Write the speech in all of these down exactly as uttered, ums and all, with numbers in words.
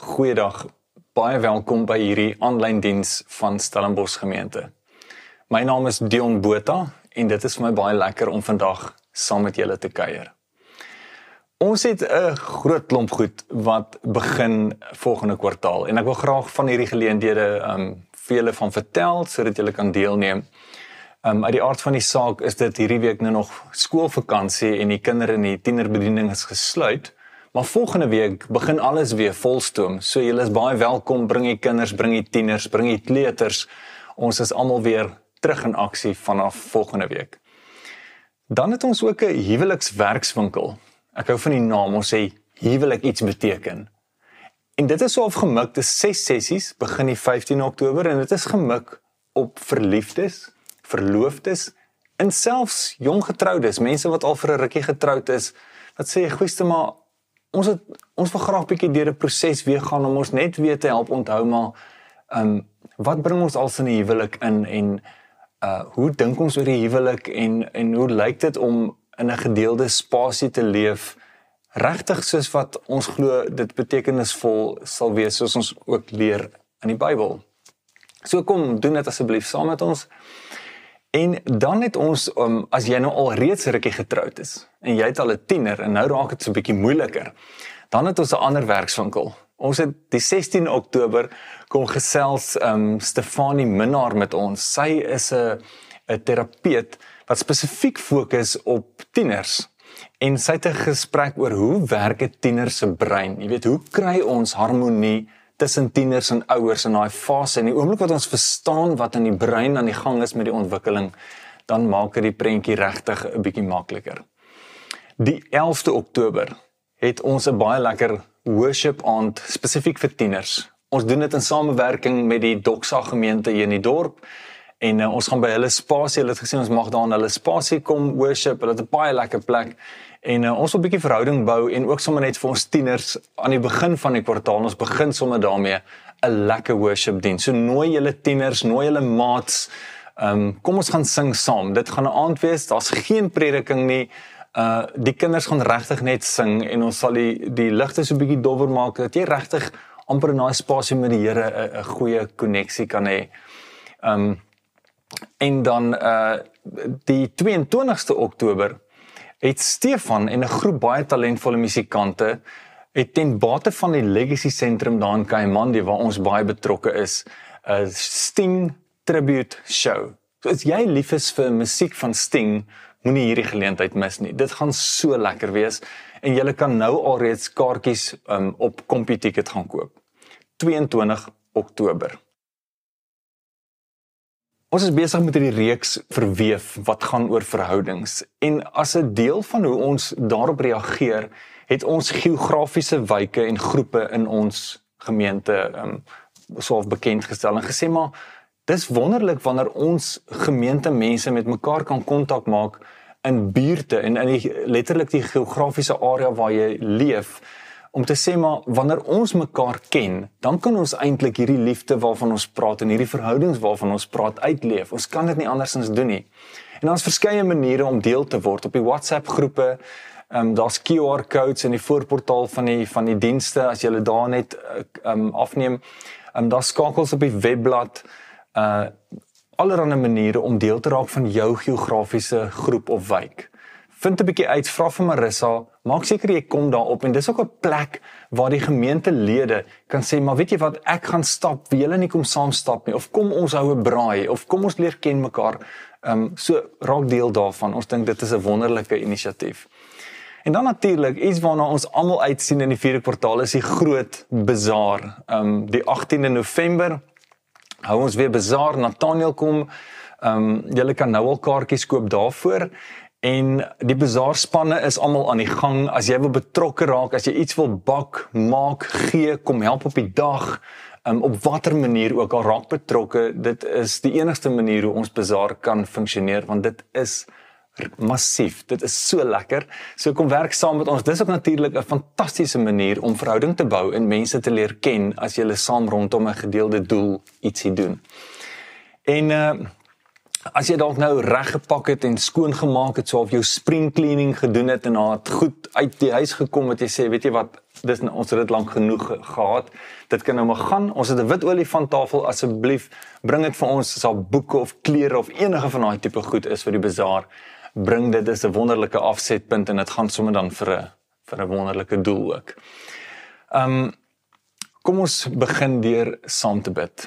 Goeiedag, baie welkom by hierdie aanlyn diens van Stellenbosch gemeente. My naam is Dion Botha en dit is vir my baie lekker om vandag saam met julle te kuier. Ons het 'n groot klomp goed wat begin volgende kwartaal en ek wil graag van hierdie geleenthede um, vir julle van vertel sodat julle kan deelneem. Um, uit die aard van die saak is dit hierdie week nou nog skoolvakansie en die kinders in die tienerbediening is gesluit. Maar volgende week begin alles weer volstoom, so julle is baie welkom, bring die kinders, bring die tieners, bring die kleuters. Ons is almal weer terug in aksie vanaf volgende week. Dan het ons ook 'n huwelikswerkswinkel. Ek hou van die naam, ons sê huwelik iets beteken. En dit is so afgemik, dis ses sessies, begin die vyftiende Oktober, en dit is gemik op verliefdes, verloofdes, en selfs jonggetroudes, mense wat al vir 'n rukkie getroud is, wat sê, goeieste maar, Ons, het, ons wil graag bietjie deur 'n proses weer gaan om ons net weer te help onthou, maar um, wat bring ons als in die huwelik in en uh, hoe dink ons oor die huwelik en, en hoe lyk dit om in 'n gedeelde spasie te leef, regtig soos wat ons glo dit betekenisvol sal wees, soos ons ook leer in die Bybel. So kom, doen dit asseblief saam met ons. En dan het ons, um, as jy nou al reeds rukkie getroud is, en jy het al 'n tiener, en nou raak het so 'n bietjie moeiliker, dan het ons 'n ander werkswinkel. Ons het die sestiende Oktober kom gesels um, Stefanie Minnaar met ons. Sy is 'n 'n terapeut wat spesifiek fokus op tieners. En sy het 'n gesprek oor hoe werk 'n tiener se brein. Jy weet, hoe kry ons harmonie tussen tieners en ouers in daai fase, en die oomblik wat ons verstaan wat in die brein aan die gang is met die ontwikkeling, dan maak dit die prentjie regtig 'n bietjie makliker. Die elfde Oktober het ons 'n baie lekker worship aand spesifiek vir tieners. Ons doen dit in samewerking met die Doxa gemeente hier in die dorp, en uh, ons gaan by hulle spasie, hulle het gesê ons mag daar in hulle spasie kom worship, hulle het 'n baie lekker plek, en uh, ons wil 'n bietjie verhouding bou, en ook sommer net vir ons tieners, aan die begin van die kwartaal, ons begin sommer daarmee, 'n lekker worship diens. So nooi julle tieners, nooi julle maats, um, kom ons gaan sing saam, dit gaan 'n aand wees, daar's geen prediking nie, uh, die kinders gaan regtig net sing, en ons sal die, die ligte so 'n bietjie dowwer maak, dat jy regtig amper in daai spasie met die Here 'n goeie koneksie kan hê. Um, en dan uh, die twee-en-twintigste Oktober, het Stefan en 'n groep baie talentvolle musikante het ten bate van die Legacy Sentrum daar in Kaimandi, waar ons baie betrokke is, 'n Sting Tribute Show. So as jy lief is vir musiek van Sting, moenie hierdie geleentheid mis nie. Dit gaan so lekker wees, en jy kan nou alreeds kaartjies um, op CompuTicket gaan koop. twee-en-twintig Oktober. Ons is besig met hierdie reeks verweef wat gaan oor verhoudings, en as 'n deel van hoe ons daarop reageer, het ons geografiese wyke en groepe in ons gemeente um, so bekend gestel en gesê, maar dis wonderlik wanneer ons gemeente mense met mekaar kan kontak maak in buurte en in die, letterlik die geografiese area waar jy leef, om te sê, maar wanneer ons mekaar ken, dan kan ons eintlik hierdie liefde waarvan ons praat en hierdie verhoudings waarvan ons praat uitleef. Ons kan dit nie andersins doen nie. En daar's verskeie maniere om deel te word. Op die WhatsApp groepe, um, daar's Q R codes in die voorportaal van die van die dienste, as jy daar net um, afneem. Um, daar's skakels op die webblad, uh, allerlei maniere om deel te raak van jou geografiese groep of wijk. Vind 'n bietjie uit, vra vir Marissa, maak seker jy kom daarop, en dis ook 'n plek waar die gemeentelede kan sê, maar weet jy wat, ek gaan stap, wil julle nie kom saam stap nie, of kom ons hou 'n braai, of kom ons leer ken mekaar, um, so raak deel daarvan. Ons dink dit is 'n wonderlike inisiatief. En dan natuurlik, iets waarna ons almal uitsien in die vierde kwartaal, is die groot bazaar. Um, die agtiende November, hou ons weer bazaar, Nathaniel kom, um, julle kan nou al kaartjies koop daarvoor, en die bazaarspanne is almal aan die gang. As jy wil betrokke raak, as jy iets wil bak, maak, gee, kom help op die dag, um, op watter manier ook al, raak betrokke. Dit is die enigste manier hoe ons bazaar kan funksioneer, want dit is massief, dit is so lekker. So kom werk saam met ons. Dis ook natuurlik 'n fantastiese manier om verhouding te bou en mense te leer ken as jy saam rondom 'n gedeelde doel ietsie doen. En uh, as jy dalk nou reggepak het en skoongemaak het, so of jou spring cleaning gedoen het en daar het goed uit die huis gekom, wat jy sê, weet jy wat, dis, ons het dit lank genoeg ge gehad, dit kan nou maar gaan, ons het 'n wit olifantafel, asseblief, bring dit vir ons, as daar boeke of klere of enige van daai tipe goed is vir die bazaar, bring dit, dis 'n wonderlike afsetpunt en dit gaan sommer dan vir 'n vir 'n wonderlike doel ook. Um, kom ons begin deur saam te bid.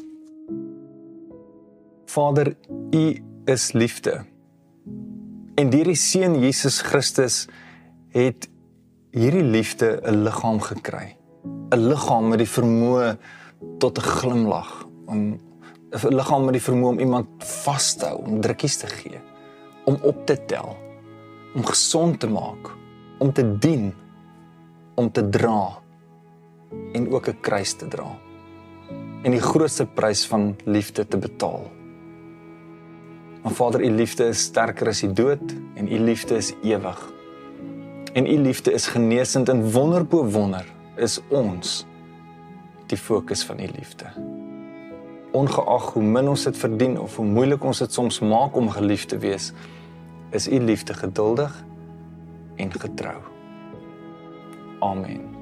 Vader, U is liefde. En deur die Seun Jesus Christus het hierdie liefde 'n liggaam gekry. 'n Liggaam met die vermoë tot 'n glimlag, om 'n liggaam met die vermoë om iemand vas te hou, om drukkies te gee, om op te tel, om gesond te maak, om te dien, om te dra en ook 'n kruis te dra. En die grootste prys van liefde te betaal. Maar Vader, U liefde is sterker as die dood en U liefde is ewig. En U liefde is genesend en wonder bo wonder is ons die fokus van U liefde. Ongeag hoe min ons dit verdien of hoe moeilik ons dit soms maak om geliefd te wees, is U liefde geduldig en getrou. Amen.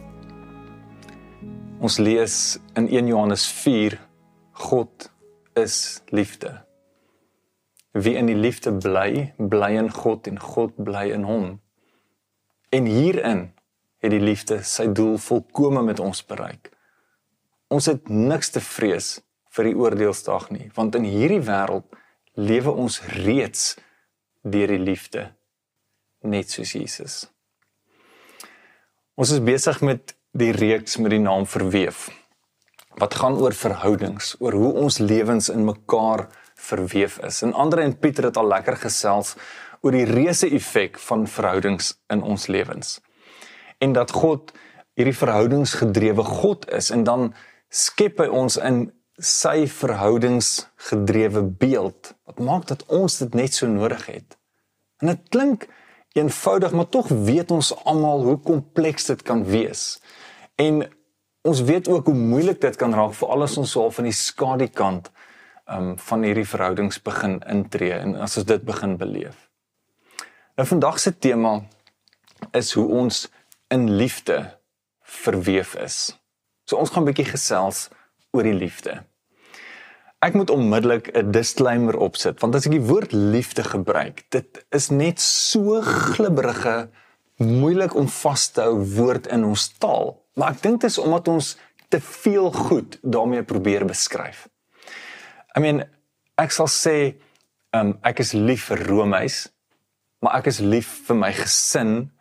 Ons lees in Eerste Johannes vier, God is liefde. Wie in die liefde bly, bly in God en God bly in hom. En hierin het die liefde sy doel volkome met ons bereik. Ons het niks te vrees vir die oordeelsdag nie, want in hierdie wêreld lewe ons reeds deur die liefde, net soos Jesus. Ons is besig met die reeks met die naam Verweef, wat gaan oor verhoudings, oor hoe ons lewens in mekaar verweef is. En Andre en Pieter het al lekker gesels oor die reuse effek van verhoudings in ons lewens. En dat God hierdie verhoudingsgedrewe God is, en dan skep hy ons in sy verhoudingsgedrewe beeld, wat maak dat ons dit net so nodig het. En dit klink eenvoudig, maar tog weet ons almal hoe kompleks dit kan wees. En ons weet ook hoe moeilik dit kan raak, veral as ons so van die skadukant um, van hierdie verhoudings begin intree, en as ons dit begin beleef. Nou vandag se tema is hoe ons in liefde verweef is. So ons gaan 'n bietjie gesels oor die liefde. Ek moet onmiddellik 'n disclaimer opsit, want as ek die woord liefde gebruik, dit is net so glibberige, moeilik om vas te hou woord in ons taal. Maar ek dink dit is omdat ons te veel goed daarmee probeer beskryf. I mean, ek sal sê, um, ek is lief vir roomys, maar ek is lief vir my gesin.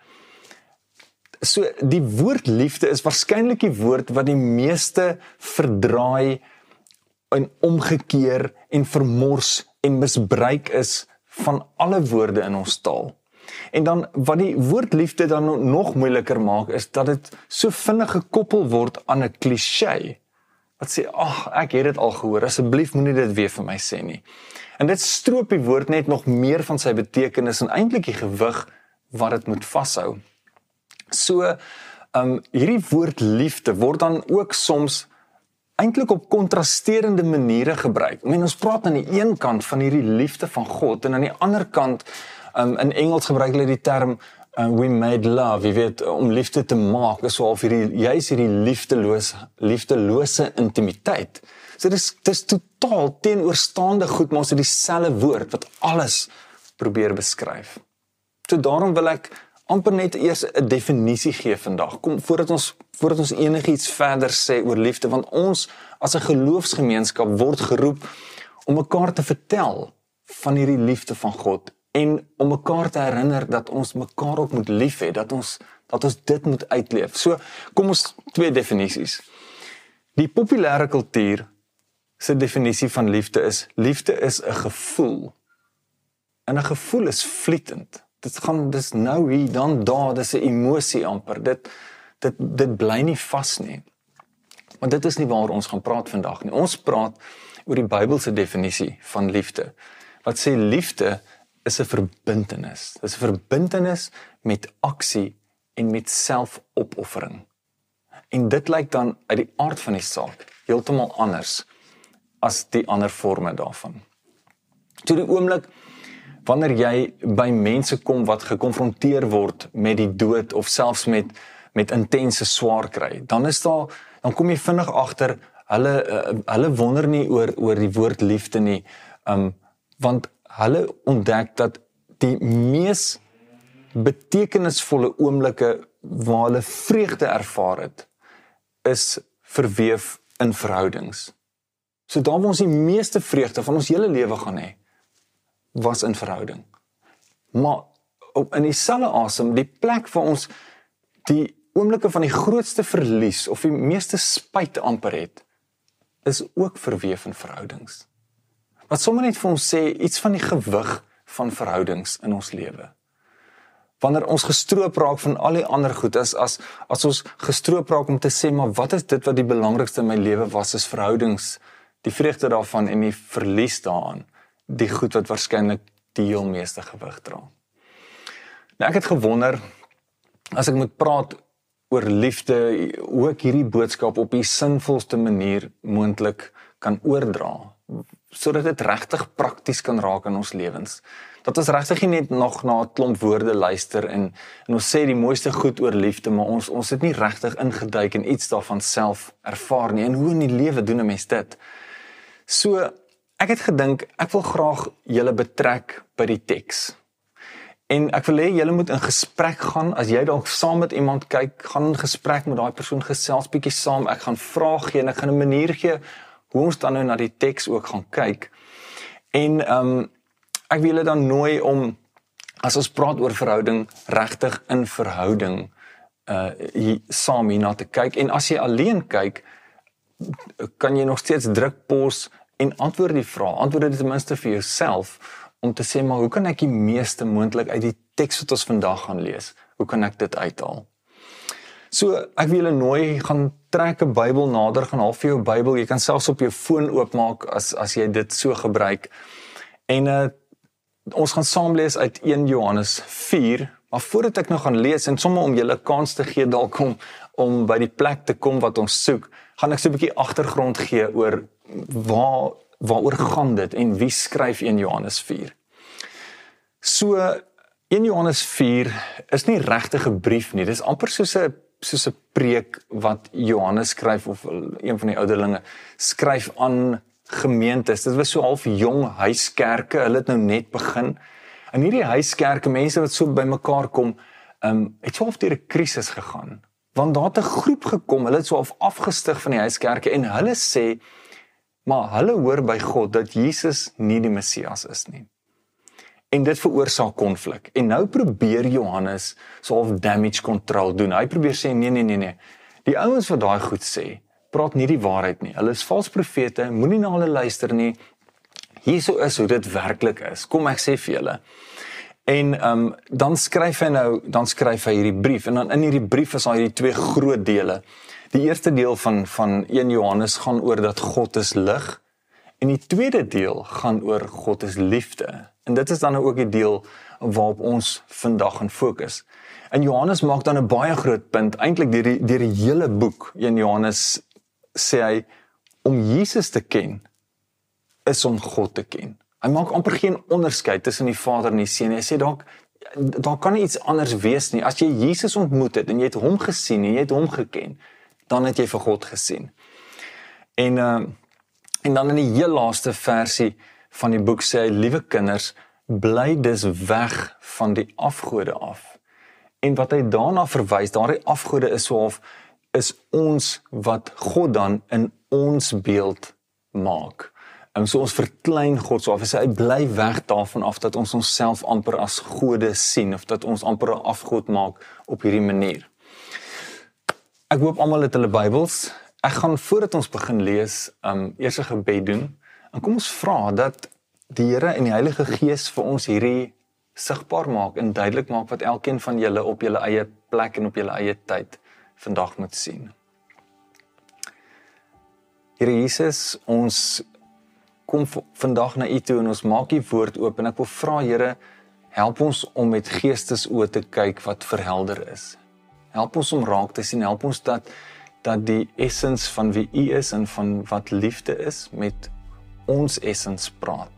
So die woord liefde is waarskynlik die woord wat die meeste verdraai en omgekeer en vermors en misbruik is van alle woorde in ons taal. En dan wat die woord liefde dan nog moeiliker maak, is dat dit so vinnig gekoppel word aan 'n cliché. Wat sê, ag, ek het dit al gehoor, asseblief moenie dit weer vir my sê nie. En dit stroop die woord net nog meer van sy betekenis en eintlik die gewig wat dit moet vashou. So, um, hierdie woord liefde word dan ook soms eintlik op kontrasterende maniere gebruik. I mean, ons praat aan die een kant van hierdie liefde van God, en aan die ander kant, um, in Engels gebruik hulle die term, uh, we made love, jy weet, om liefde te maak, is so al vir die, juist hierdie liefdeloos, liefdelose intimiteit. So dis, dis totaal teenoorstaande goed, maar ons het dieselfde woord, wat alles probeer beskryf. So daarom wil ek amper net eers 'n definisie gee vandag, kom, voordat ons, voordat ons enigiets verder sê oor liefde, want ons as 'n geloofsgemeenskap word geroep om mekaar te vertel van hierdie liefde van God, en om mekaar te herinner dat ons mekaar ook moet lief hê, dat ons, dat ons dit moet uitleef. So, kom ons twee definisies. Die populêre kultuur se definisie van liefde is, liefde is 'n gevoel, en 'n gevoel is vlietend. Dit gaan, dis nou hier, dan daar, dis 'n emosie amper, dit, dit, dit bly nie vas nie. Maar dit is nie waar ons gaan praat vandag nie. Ons praat oor die Bybelse definisie van liefde, wat sê liefde is 'n verbintenis. Dit is 'n verbintenis met aksie en met selfopoffering. En dit lyk dan uit die aard van die saak heeltemal anders as die ander vorme daarvan. So die oomblik wanneer jy by mense kom wat gekonfronteer word met die dood of selfs met met intense swaar kry, dan is daar dan kom jy vinnig agter hulle uh, hulle wonder nie oor oor die woord liefde nie, um, want hulle ontdek dat die mees betekenisvolle oomblikke waar hulle vreugde ervaar het, is verweef in verhoudings. So daar waar ons die meeste vreugde van ons hele lewe gaan hê, was in verhouding. Maar op in dieselfde asem, die plek waar ons die oomblikke van die grootste verlies of die meeste spyt amper het, is ook verweef in verhoudings. Wat sommer net vir ons sê, iets van die gewig van verhoudings in ons lewe. Wanneer ons gestroop raak van al die ander goed, as, as, as ons gestroop raak om te sê, maar wat is dit wat die belangrikste in my lewe was, is verhoudings, die vreugde daarvan en die verlies daaraan, die goed wat waarskynlik die heel meeste gewig dra. Nou ek het gewonder, as ek moet praat oor liefde, hoe ek hierdie boodskap op die sinvolste manier moontlik kan oordra, sodat dit regtig prakties kan raak in ons lewens. Dat ons regtig nie net nog na 'n klomp woorde luister en, en ons sê die mooiste goed oor liefde, maar ons ons het nie regtig ingeduik en iets daarvan self ervaar nie. En hoe in die lewe doen 'n mens dit? So, ek het gedink, ek wil graag julle betrek by die teks. En ek wil hê julle moet in gesprek gaan, as jy dalk saam met iemand kyk, gaan in gesprek met daai persoon, gesels bietjie saam, ek gaan vrae gee en ek gaan 'n manier gee hoe ons dan nou na die teks ook gaan kyk. En um, ek wil julle dan nooi om, as ons praat oor verhouding, regtig in verhouding uh, hier, saam hierna te kyk. En as jy alleen kyk, kan jy nog steeds druk pause en antwoord die vraag, antwoord dit ten minste vir jouself, om te sê, maar hoe kan ek die meeste moontlik uit die teks wat ons vandag gaan lees, hoe kan ek dit uithaal? So, ek wil julle nooi, gaan trek 'n Bybel nader, gaan haal vir jou Bybel, jy kan selfs op jou foon oopmaak, as, as jy dit so gebruik, en uh, ons gaan saam lees uit Eerste Johannes vier, maar voordat ek nou gaan lees, en sommer om julle kans te gee, dalk om, om by die plek te kom wat ons soek, gaan ek so 'n bietjie agtergrond gee oor waar, waaroor gaan dit, en wie skryf Eerste Johannes vier. So, Eerste Johannes vier is nie regtig 'n brief nie, dit is amper soos 'n soos 'n preek wat Johannes skryf, of een van die ouderlinge, skryf aan gemeentes. Dit was so half jong huiskerke, hulle het nou net begin. En hierdie huiskerke, mense wat so by mekaar kom, um, het so half deur 'n krisis gegaan. Want daar het 'n groep gekom, hulle het so half afgestig van die huiskerke, en hulle sê, maar hulle hoor by God dat Jesus nie die Messias is nie. En dit veroorsaak konflik. En nou probeer Johannes so half damage control doen. Hy probeer sê, nee, nee, nee, nee. Die ouens wat daai goed sê, praat nie die waarheid nie. Hulle is vals profete, moenie na hulle luister nie. Hierso is hoe dit werklik is. Kom ek sê vir julle. En um, dan skryf hy nou, dan skryf hy hierdie brief. En dan in hierdie brief is daar hierdie twee groot dele. Die eerste deel van, van Eerste Johannes gaan oor dat God is lig. En die tweede deel gaan oor God is liefde. En dit is dan ook die deel waarop ons vandag gaan fokus. En Johannes maak dan 'n baie groot punt, eintlik deur die, deur die hele boek. In Johannes sê hy, om Jesus te ken, is om God te ken. Hy maak amper geen onderskeid tussen die Vader en die Seun. Hy sê, daar, daar kan nie iets anders wees nie. As jy Jesus ontmoet het, en jy het hom gesien, en jy het hom geken, dan het jy vir God gesien. En, uh, en dan in die heel laaste versie van die boek sê hy, liewe kinders, bly dus weg van die afgode af. En wat hy daarna verwys, daardie afgode is so half, is ons wat God dan in ons beeld maak. Um, so ons verklein God so af, hy sê, hy bly weg daarvan af, dat ons onsself amper as gode sien, of dat ons amper 'n afgod maak op hierdie manier. Ek hoop almal het hulle Bybels. Ek gaan, voordat ons begin lees, um, eers 'n gebed doen, en kom ons vra dat die Here en die Heilige Gees vir ons hierdie sigbaar maak en duidelik maak wat elkeen van julle op julle eie plek en op julle eie tyd vandag moet sien. Here Jesus, ons kom vandag na U toe en ons maak U woord oop en ek wil vra, Here, help ons om met geestesoë te kyk wat verhelder is. Help ons om raak te sien, help ons dat, dat die essens van wie U is en van wat liefde is met ons essens praat.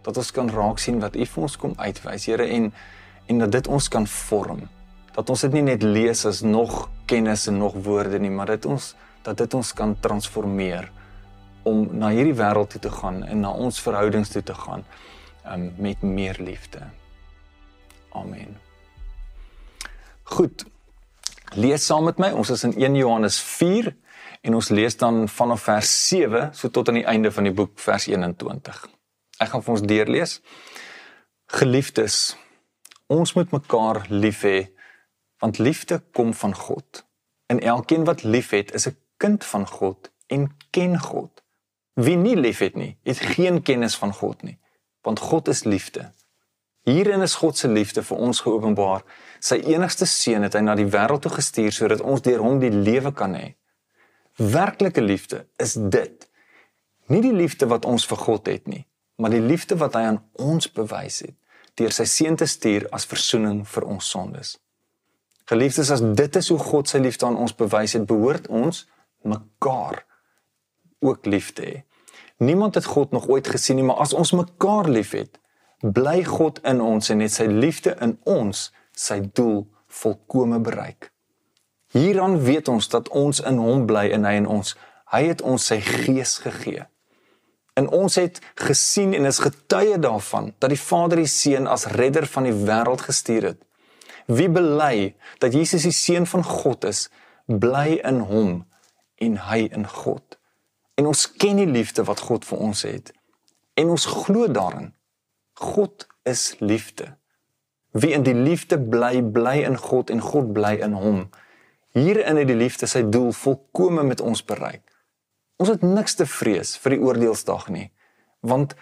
dat ons kan raak sien wat U vir ons kom uitwys, Here, en, en dat dit ons kan vorm. Dat ons dit nie net lees as nog kennis en nog woorde nie, maar dat, ons, dat dit ons kan transformeer om na hierdie wêreld toe te gaan en na ons verhoudings toe te gaan um, met meer liefde. Amen. Goed, lees saam met my, ons is in Eerste Johannes vier en ons lees dan vanaf vers sewe so tot aan die einde van die boek vers eenentwintig. Ek gaan vir ons deurlees. Geliefdes, ons moet mekaar lief hê, want liefde kom van God. En elkeen wat lief het, is 'n kind van God en ken God. Wie nie lief het nie, het geen kennis van God nie, want God is liefde. Hierin is God se liefde vir ons geopenbaar. Sy enigste seun het hy na die wêreld toe gestuur sodat ons deur hom die lewe kan hê. Werklike liefde is dit. Nie die liefde wat ons vir God het nie, maar die liefde wat hy aan ons bewys het, deur sy seun te stuur as versoening vir ons sondes. Geliefdes, as dit is hoe God sy liefde aan ons bewys het, behoort ons mekaar ook lief te hê. Niemand het God nog ooit gesien nie, maar as ons mekaar lief het, bly God in ons en het sy liefde in ons sy doel volkome bereik. Hieraan weet ons dat ons in hom bly en hy in ons. Hy het ons sy gees gegee. En ons het gesien en is getuie daarvan dat die Vader die Seun as redder van die wêreld gestuur het. Wie bely dat Jesus die Seun van God is, bly in hom en hy in God. En ons ken die liefde wat God vir ons het. En ons glo daarin. God is liefde. Wie in die liefde bly, bly in God en God bly in hom. Hierin het die liefde sy doel volkome met ons bereik. Ons het niks te vrees vir die oordeelsdag nie, want,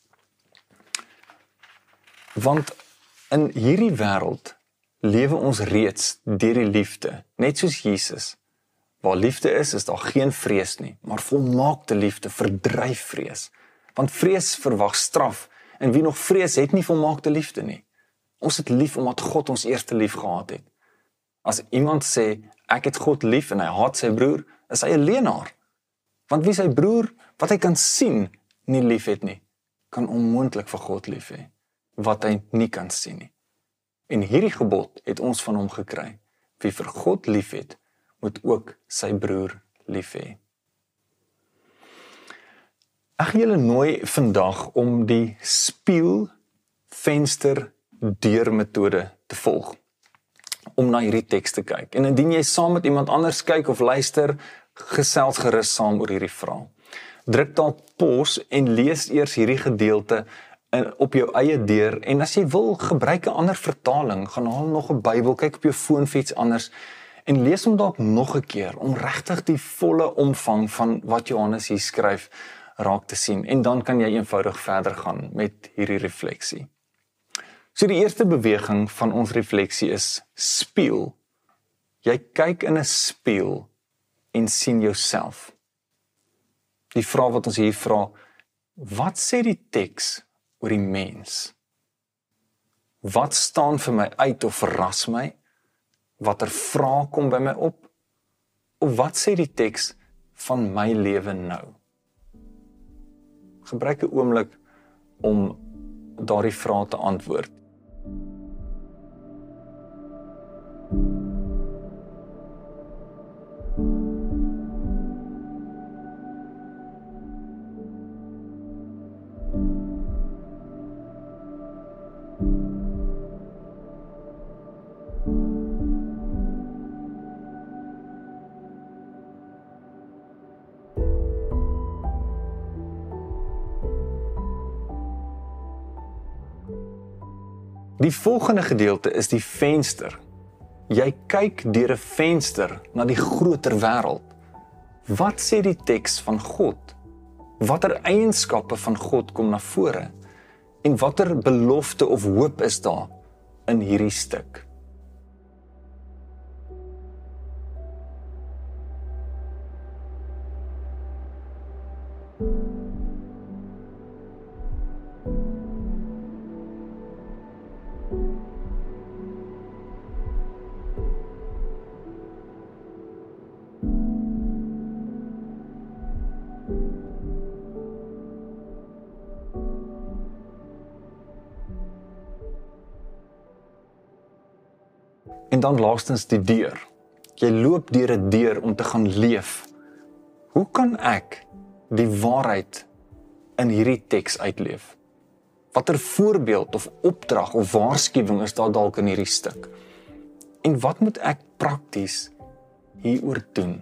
want in hierdie wêreld lewe ons reeds deur die liefde, net soos Jesus. Waar liefde is, is daar geen vrees nie, maar volmaakte liefde verdryf vrees. Want vrees verwag straf, en wie nog vrees het nie volmaakte liefde nie. Ons het lief omdat God ons eerste lief gehad het. As iemand sê, ek het God lief en hy haat sy broer, is hy 'n leienaar. Want wie sy broer, wat hy kan sien, nie lief het nie, kan onmoontlik vir God lief hê, wat hy nie kan sien nie. En hierdie gebod het ons van hom gekry. Wie vir God lief het, moet ook sy broer lief hê. Ek gaan julle nooi vandag om die spieël, venster, deur metode te volg, om na hierdie teks te kyk. En indien jy saam met iemand anders kyk of luister, gesels gerus saam oor hierdie verhaal. Druk dalk pause en lees eers hierdie gedeelte in, op jou eie deur, en as jy wil, gebruik 'n ander vertaling, gaan haal nog 'n Bybel, kyk op jou foon of iets anders, en lees hom dalk nog 'n keer, om regtig die volle omvang van wat Johannes hier skryf, raak te sien, en dan kan jy eenvoudig verder gaan met hierdie refleksie. So die eerste beweging van ons refleksie is spieël. Jy kyk in 'n spieël en sien jouself. Die vraag wat ons hier vra, wat sê die teks oor die mens? Wat staan vir my uit of verras my? Watter vrae kom by my op? Of wat sê die teks van my lewe nou? Gebruik 'n oomblik om daardie vrae te antwoord. Die volgende gedeelte is die venster. Jy kyk deur 'n venster na die groter wêreld. Wat sê die teks van God? Watter eienskappe van God kom na vore? En watter belofte of hoop is daar in hierdie stuk? En dan laastens die deur. Jy loop deur 'n deur om te gaan leef. Hoe kan ek die waarheid in hierdie teks uitleef? Watter voorbeeld of opdrag of waarskuwing is daar dalk in hierdie stuk? En wat moet ek prakties hieroor doen?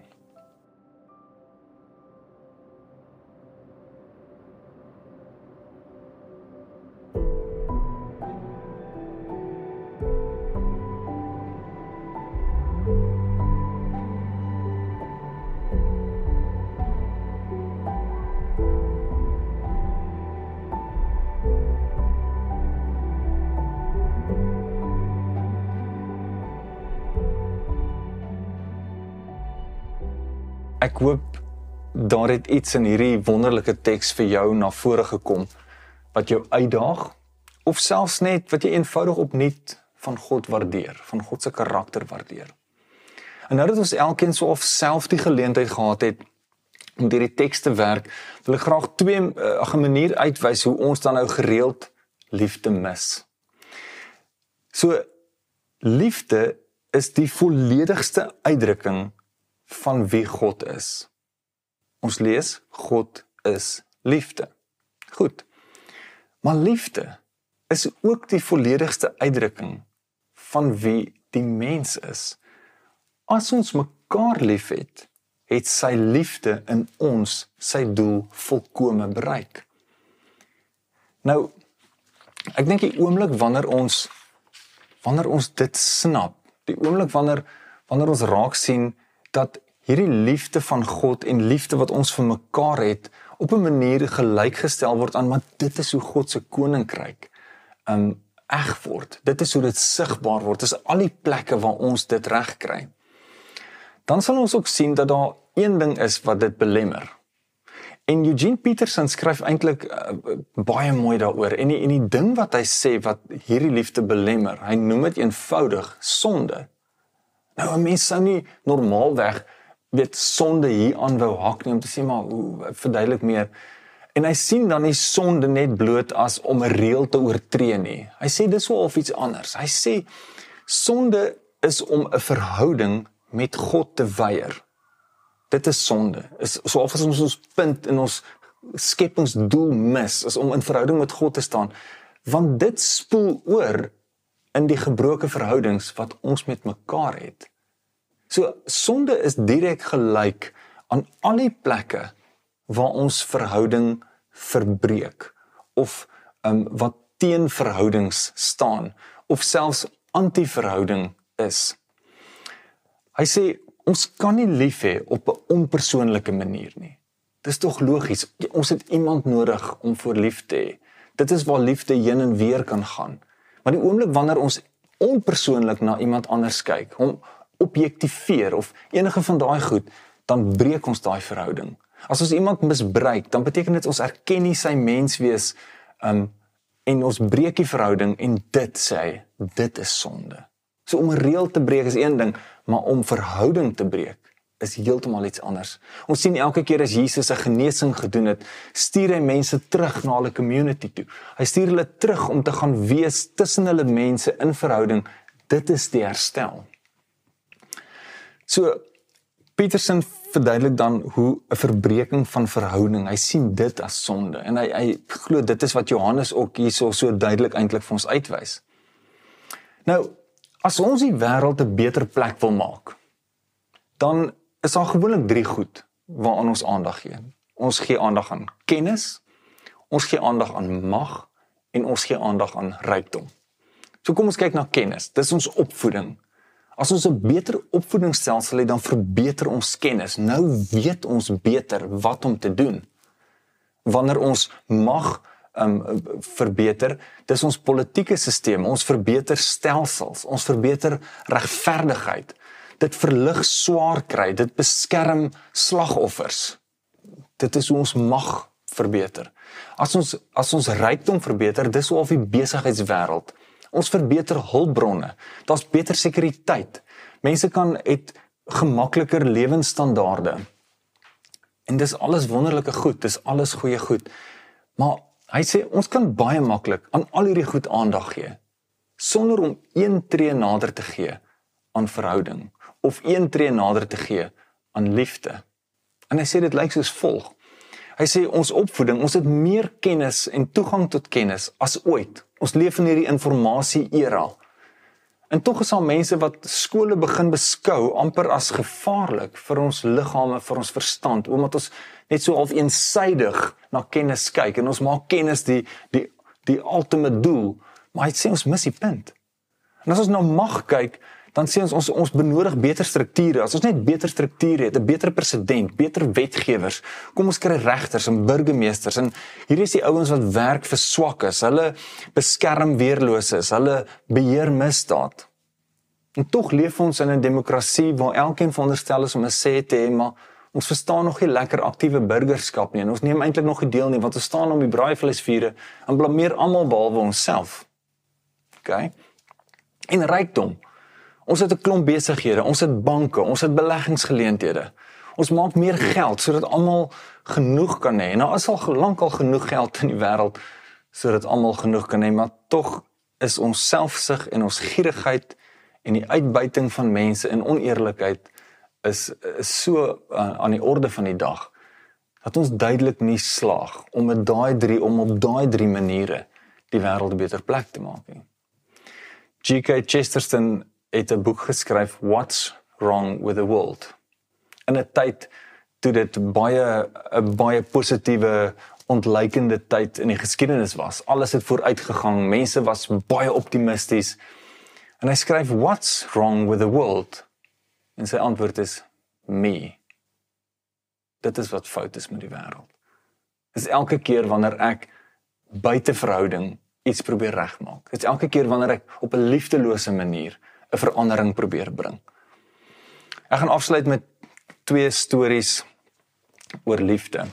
Ek hoop daar het iets in hierdie wonderlike teks vir jou na vore gekom, wat jou uitdaag, of selfs net wat jy eenvoudig opnuut van God waardeer, van God se karakter waardeer. En nou dat ons elkeen so of self die geleentheid gehad het, om deur die teks te werk, wil ek graag twee, uh, 'n manier uitwys hoe ons dan nou gereeld liefde mis. So, liefde is die volledigste uitdrukking van wie God is. Ons lees, God is liefde. Goed. Maar liefde is ook die volledigste uitdrukking van wie die mens is. As ons mekaar lief het, het sy liefde in ons sy doel volkome bereik. Nou, ek dink die oomblik wanneer ons wanneer ons dit snap, die oomblik wanneer wanneer ons raak sien dat hierdie liefde van God en liefde wat ons vir mekaar het, op 'n manier gelykgestel word aan, maar dit is hoe God se koninkryk um, eg word. Dit is hoe dit sigbaar word. Dit is al die plekke waar ons dit reg kry. Dan sal ons ook sien dat daar een ding is wat dit belemmer. En Eugene Peterson skryf eintlik uh, baie mooi daaroor. En die, en die ding wat hy sê wat hierdie liefde belemmer, hy noem dit eenvoudig sonde. Nou, 'n mens sou nie normaalweg weet sonde hier aan wou hak nie, om te sê, maar hoe, verduidelik meer. En hy sien dan nie sonde net bloot as om 'n reël te oortree nie. Hy sê dis wel of iets anders. Hy sê sonde is om 'n verhouding met God te weier. Dit is sonde. Is so of as ons ons punt in ons skepingsdoel mis, is om in verhouding met God te staan, want dit spoel oor in die gebroke verhoudings wat ons met mekaar het. So, sonde is direk gelyk aan al die plekke waar ons verhouding verbreek, of um, wat teen verhoudings staan, of selfs anti-verhouding is. Hy sê, ons kan nie lief hê op 'n onpersoonlike manier nie. Dis tog logies, ons het iemand nodig om voor lief te hê. Dit is waar liefde heen en weer kan gaan. Maar die oomblik wanneer ons onpersoonlik na iemand anders kyk, hom objektiveer of enige van daai goed, dan breek ons daai verhouding. As ons iemand misbruik, dan beteken dit ons erken nie sy menswees um, en ons breek die verhouding en dit sê hy, dit is sonde. So om 'n reël te breek is een ding, maar om verhouding te breek is heeltemal iets anders. Ons sien elke keer as Jesus 'n genesing gedoen het, stuur hy mense terug na hulle community toe. Hy stuur hulle terug om te gaan wees tussen hulle mense in verhouding. Dit is die herstel. So, Peterson verduidelik dan hoe 'n verbreeking van verhouding, hy sien dit as sonde, en hy, hy glo dit is wat Johannes ook hierso so duidelik eintlik vir ons uitwys. Nou, as ons die wêreld 'n beter plek wil maak, dan is daar gewoonlik drie goed waaraan ons aandag gee. Ons gee aandag aan kennis, ons gee aandag aan mag, en ons gee aandag aan rykdom. So kom ons kyk na kennis, dis ons opvoeding. As ons 'n beter opvoedingsstelsel het, dan verbeter ons kennis. Nou weet ons beter wat om te doen. Wanneer ons mag um, verbeter, dis ons politieke stelsel, ons verbeter stelsels, ons verbeter regverdigheid. Dit verlig swaar kry, dit beskerm slagoffers. Dit is hoe ons mag verbeter. As ons, as ons rykdom verbeter, dis hoe of die besigheidswêreld. Ons verbeter hulpbronne, daar's beter sekuriteit. Mense kan het gemakliker lewensstandaarde. En dis alles wonderlike goed, dis alles goeie goed. Maar hy sê, ons kan baie maklik aan al hierdie goed aandag gee, sonder om een tree nader te gee aan verhouding, of een tree nader te gee aan liefde. En hy sê dit lyk soos volg. Hy sê ons opvoeding, ons het meer kennis en toegang tot kennis as ooit. Ons leef in hierdie informasie-era. En tog is daar mense wat skole begin beskou amper as gevaarlik vir ons liggame, vir ons verstand, omdat ons net so half eensydig na kennis kyk en ons maak kennis die die die ultimate doel, maar hy sê ons mis die punt. En as ons na mag kyk, dan sê ons ons ons benodig beter strukture. As ons net beter strukture het, 'n beter president, beter wetgewers, kom ons kry regters en burgemeesters en hier is die ouens wat werk vir swakkes, hulle beskerm weerloses, hulle beheer misdaad. En tog leef ons in 'n demokrasie waar elkeen veronderstel is om 'n sê te hê, maar ons verstaan nog nie lekker aktiewe burgerskap nie en ons neem eintlik nog nie deel nie want ons staan om die braaivleisvure en blameer almal behalwe onsself. Okay? En rykdom. Ons het 'n klomp besighede, ons het banke, ons het beleggingsgeleenthede. Ons maak meer geld sodat almal genoeg kan hê. En daar is al lankal genoeg geld in die wêreld sodat almal genoeg kan hê, maar tog is ons selfsug en ons gierigheid en die uitbuiting van mense en oneerlikheid is, is so uh, aan die orde van die dag dat ons duidelik nie slaag om met daai drie om op daai drie maniere die wêreld 'n beter plek te maak nie. G K Chesterton het 'n boek geskryf, What's Wrong with the World? In 'n tyd toe dit baie 'n baie positiewe, ontluikende tyd in die geskiedenis was. Alles het vooruit gegaan, mense was baie optimisties. En hy skryf, What's wrong with the world? En sy antwoord is, me. Dit is wat fout is met die wêreld. Dit is elke keer wanneer ek buite verhouding iets probeer regmaak. Dit is elke keer wanneer ek op 'n liefdelose manier 'n verandering probeer bring. Ek gaan afsluit met twee stories oor liefde.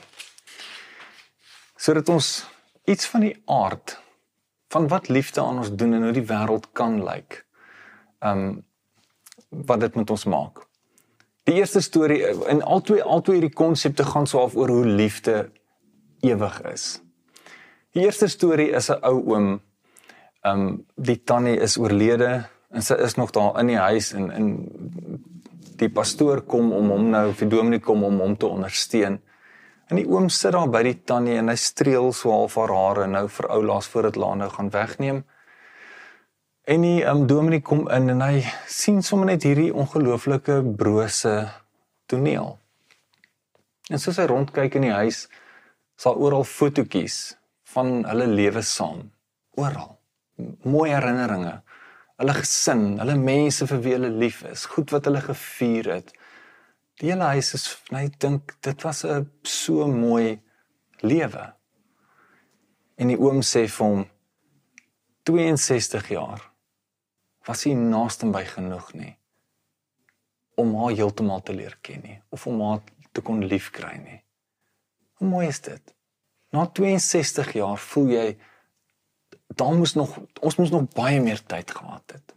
Sodat ons iets van die aard van wat liefde aan ons doen en hoe die wêreld kan lyk, um, wat dit met ons maak. Die eerste storie, en albei albei hierdie konsepte gaan so af oor hoe liefde ewig is. Die eerste storie is 'n ou oom, um, die tannie is oorlede, en sy is nog daar in die huis, en, en die pastoor kom om hom nou, of die dominee kom om hom te ondersteun. En die oom sit daar by die tannie, en hy streel so half haar hare, nou vir ou laas voor het laat nou gaan wegneem. En die um, dominee kom in, en hy sien sommer net hierdie ongelooflike brose toneel. En soos hy rondkyk in die huis, sal oral fotootjies van hulle lewe saam, oral, mooi herinneringe, hulle gesin, hulle mense vir wie hulle lief is, goed wat hulle gevier het. Die hele huis is, en hy dink, dit was 'n so mooi lewe. En die oom sê vir hom, tweeënsestig jaar, was hy naaste by genoeg nie, om haar heeltemal te leer ken nie, of om haar te kon lief kry nie. Hoe mooi is dit? Na tweeënsestig jaar voel jy, daar moes nog, ons moes nog baie meer tyd gehad het.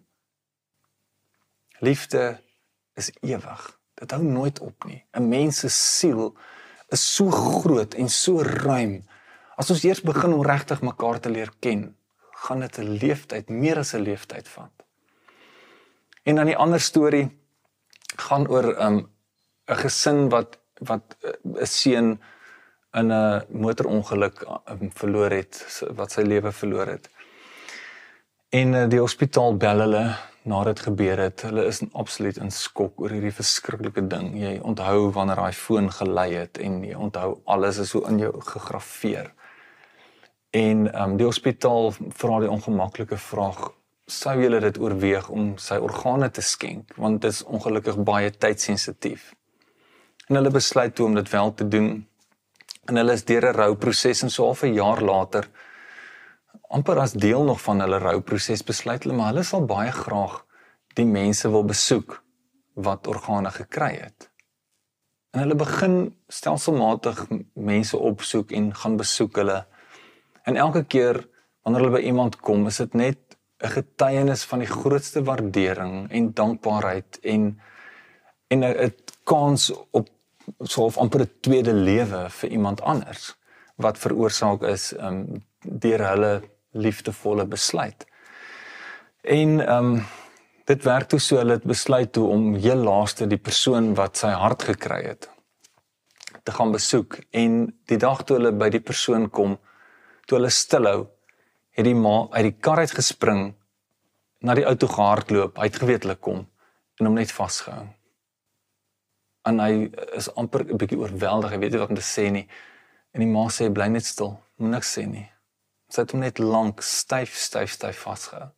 Liefde is ewig. Dit hou nooit op nie. 'n Mens se siel is so groot en so ruim. As ons eers begin om regtig mekaar te leer ken, gaan dit 'n leeftyd, meer as 'n leeftyd vat. En dan die ander storie gaan oor 'n um, gesin wat wat 'n seun in 'n motorongeluk um, verloor het, wat sy lewe verloor het. En uh, die hospitaal bel hulle na dit gebeur het. Hulle is absoluut in skok oor hierdie verskriklike ding. Jy onthou wanneer daai foon gelei het en jy onthou alles is so in jou gegraveer. En um, die hospitaal vra die ongemaklike vraag, sou julle dit oorweeg om sy organe te skenk, want dit is ongelukkig baie tydsensitief. En hulle besluit toe om dit wel te doen, en hulle is deur 'n rouproses, en so half 'n jaar later, amper as deel nog van hulle rouproses, besluit hulle, maar hulle sal baie graag die mense wil besoek, wat organe gekry het. En hulle begin stelselmatig mense opsoek, en gaan besoek hulle, en elke keer, wanneer hulle by iemand kom, is dit net 'n getuienis van die grootste waardering en dankbaarheid en en 'n kans op so of amper 'n tweede lewe vir iemand anders wat veroorsaak is um, deur hulle liefdevolle besluit. En um, Dit werk toe so, hulle het besluit toe om heel laaste die persoon wat sy hart gekry het, te gaan besoek, en die dag toe hulle by die persoon kom, toe hulle stilhou, het die ma uit die kar uit gespring, na die ou toe gehardloop, hy het geweet hulle kom, en hom net vasgehou. En hy is amper 'n bietjie oorweldig, hy weet nie wat om te sê nie, en die ma sê, bly net stil, moet niks sê nie. Sy het hom net lank, styf, styf, styf vasgehou.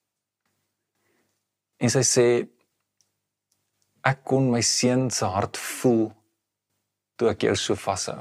En sy sê, ek kon my seun se hart voel, toe ek jou so vashou.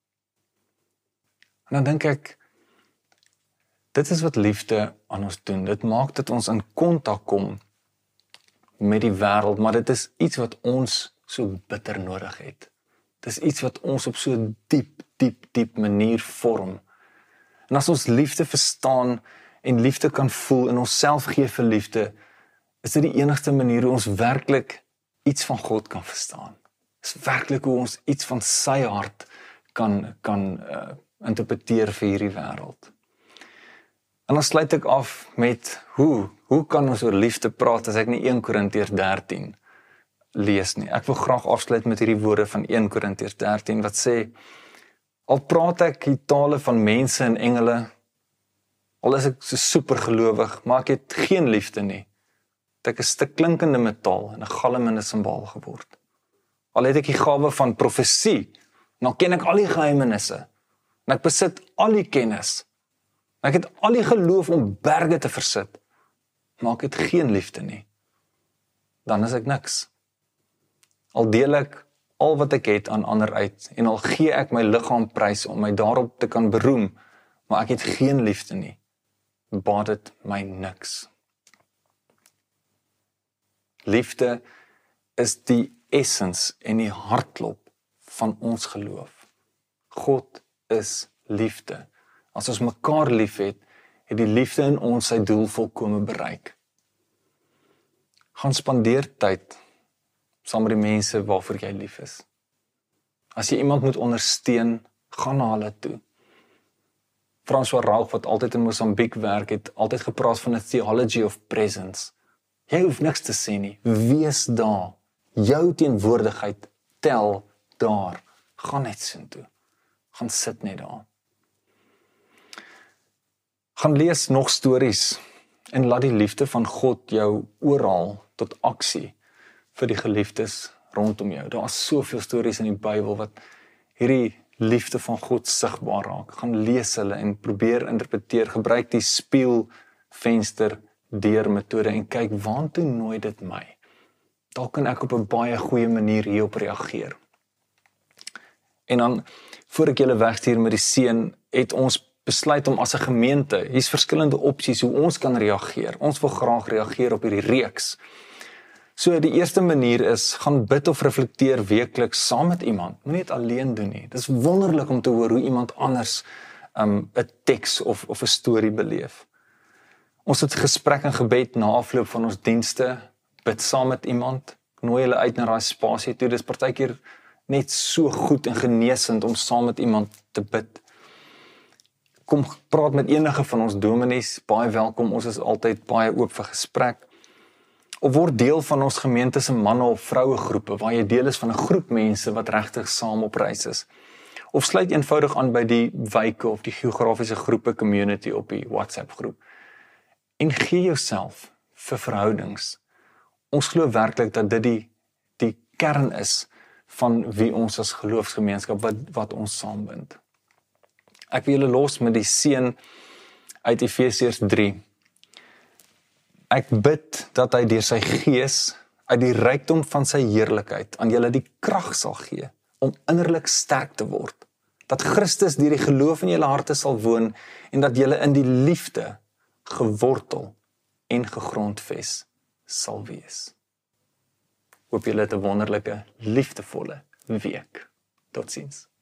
En dan dink ek, dit is wat liefde aan ons doen. Dit maak dat ons in kontak kom met die wêreld, maar dit is iets wat ons so bitter nodig het. Dit is iets wat ons op so diep, diep, diep manier vorm. En as ons liefde verstaan en liefde kan voel en ons self gee vir liefde, is dit die enigste manier hoe ons werklik iets van God kan verstaan. Is werklik hoe ons iets van sy hart kan, kan uh, interpreteer vir hierdie wêreld. En dan sluit ek af met, hoe, hoe kan ons oor liefde praat as ek nie Eerste Korintiërs dertien lees nie. Ek wil graag afsluit met hierdie woorde van Eerste Korintiërs dertien, wat sê, al praat ek die tale van mense en engele, al is ek so supergelowig, maar ek het geen liefde nie, het ek 'n stuk klinkende metaal en 'n galmende simbaal geword. Al het ek die gawe van profesie, dan ken ek al die geheimenisse, en ek besit al die kennis, ek het al die geloof om berge te versit, maar ek het geen liefde nie, dan is ek niks. Al deel ek al wat ek het aan ander uit, en al gee ek my liggaam prys om my daarop te kan beroem, maar ek het geen liefde nie, baat dit my niks. Liefde is die essens en die hartklop van ons geloof. God is liefde. As ons mekaar lief het, het die liefde in ons sy doel volkome bereik. Gaan spandeer tyd saam met die mense waarvoor jy lief is. As jy iemand moet ondersteun, gaan na hulle toe. François Rauch, wat altyd in Mosambiek werk, het altyd gepraat van 'n theology of presence. Jy hoef niks te sê nie, wees daar. Jou teenwoordigheid tel daar. Gaan net soontoe. Gaan sit net daar. Gaan lees nog stories en laat die liefde van God jou oorhaal tot aksie vir die geliefdes rondom jou. Daar is soveel stories in die Bybel wat hierdie liefde van God sigbaar raak. Gaan lees hulle en probeer interpreteer. Gebruik die spieelvenster deur metode en kyk, waantoe nooi dit my? Daar kan ek op 'n baie goeie manier hierop reageer. En dan, voor ek julle wegstuur met die seën, het ons besluit om as 'n gemeente, hier's verskillende opsies hoe ons kan reageer. Ons wil graag reageer op hierdie reeks. So die eerste manier is, gaan bid of reflekteer weekliks saam met iemand. Moenie dit alleen doen nie. Dit is wonderlik om te hoor hoe iemand anders um, 'n teks of, of 'n storie beleef. Ons het gesprek en gebed na afloop van ons dienste, bid saam met iemand, nooi hulle uit na daai spasie toe. Dis partykeer net so goed en genesend om saam met iemand te bid. Kom praat met enige van ons dominees, baie welkom, ons is altyd baie oop vir gesprek. Of word deel van ons gemeente se manne of vroue groepe, waar jy deel is van 'n groep mense wat regtig saam op reis is. Of sluit eenvoudig aan by die wyke of die geografiese groepe community op die WhatsApp groep. En gee jouself vir verhoudings. Ons glo werklik dat dit die, die kern is van wie ons as geloofsgemeenskap, wat, wat ons saambind. Ek wil julle los met die seën uit Efesiërs drie. Ek bid dat hy deur sy gees uit die rykdom van sy heerlikheid aan julle die krag sal gee om innerlik sterk te word. Dat Christus deur die geloof in julle harte sal woon en dat julle in die liefde gewortel en gegrondves sal wees. Hoop julle het 'n wonderlike, liefdevolle week. Totsiens.